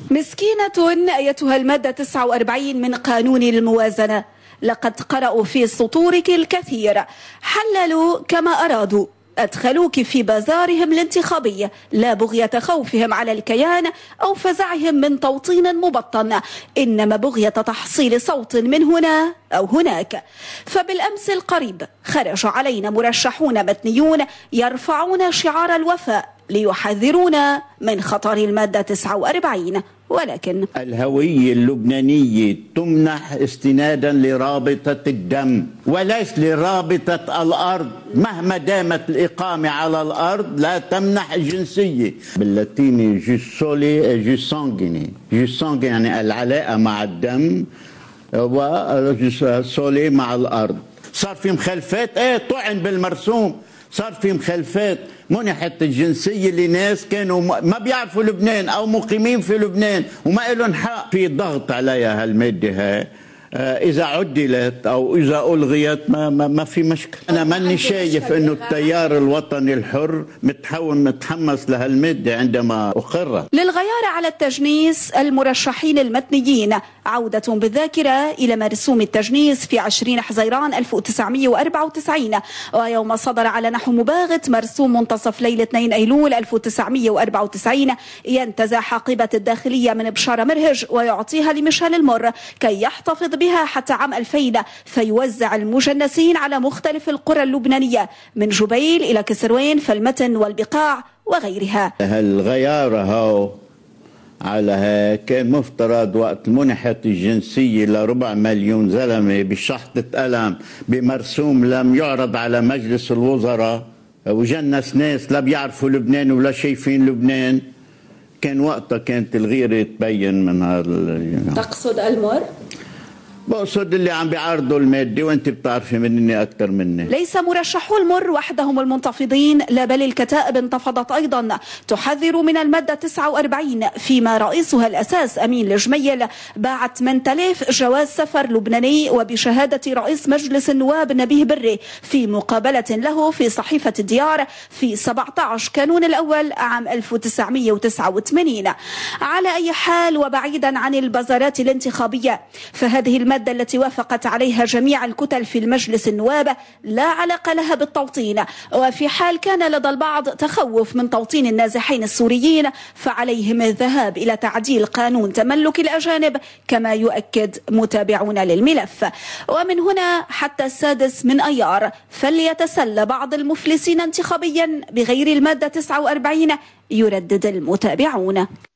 مسكينة أيتها المادة 49 من قانون الموازنة، لقد قرأوا في سطورك الكثير، حللوا كما أرادوا، أدخلوك في بازارهم الانتخابي لا بغية خوفهم على الكيان أو فزعهم من توطين مبطن، إنما بغية تحصيل صوت من هنا أو هناك. فبالأمس القريب خرج علينا مرشحون متنيون يرفعون شعار الوفاء ليحذرونا من خطر المادة 49، ولكن الهوية اللبنانية تمنح استنادا لرابطة الدم وليس لرابطة الأرض. مهما دامت الإقامة على الأرض لا تمنح الجنسية. باللاتيني جوسولي جوسانجيني، جوسانجيني يعني العلاقة مع الدم، وسولي مع الأرض. صار في مخالفات، طعن بالمرسوم، صار في مخالفات، منحت الجنسية لناس كانوا ما بيعرفوا لبنان أو مقيمين في لبنان وما لهم حق. في ضغط عليها هالمادة هاي، إذا عدلت أو إذا ألغيت ما في مشكلة. أنا ماني شايف إنه التيار الوطني الحر متحمس لهالمادة عندما أقرت. للغيار على التجنيس المرشحين المتنيين عودة بالذاكرة إلى مرسوم التجنيس في 20 حزيران 1994، ويوم صدر على نحو مباغت مرسوم منتصف ليلة 2 أيلول 1994 ينتزع حقيبة الداخلية من بشارة مرهج ويعطيها لمشعل المر كي يحتفظ بها حتى عام 2000، فيوزع المجنسين على مختلف القرى اللبنانية من جبيل إلى كسروين فالمتن والبقاع وغيرها. هالغيارة هاو على هيك كان مفترض وقت منحت الجنسية ل4 مليون زلمة بشحطة قلم بمرسوم لم يعرض على مجلس الوزراء وجنس ناس لا بيعرفوا لبنان ولا شايفين لبنان، كان وقتها كانت الغيرة تبين من هذا. تقصد المر؟ بقصد اللي عم بيعارضوا المادة، وانت بتعرفي مني أكثر مني. ليس مرشحو المر وحدهم المنتفضين، لا بل الكتائب انتفضت أيضا تحذر من المادة 49، فيما رئيسها الأساس أمين الجميل باع 8000 جواز سفر لبناني وبشهادة رئيس مجلس النواب نبيه بري في مقابلة له في صحيفة الديار في 17 كانون الأول عام 1989. على أي حال وبعيدا عن البازارات الانتخابية، فهذه المادة التي وافقت عليها جميع الكتل في المجلس النواب لا علاقة لها بالتوطين، وفي حال كان لدى البعض تخوف من توطين النازحين السوريين فعليهم الذهاب إلى تعديل قانون تملك الأجانب كما يؤكد متابعون للملف. ومن هنا حتى 6 من أيار فليتسلى بعض المفلسين انتخابيا بغير المادة 49، يردد المتابعون.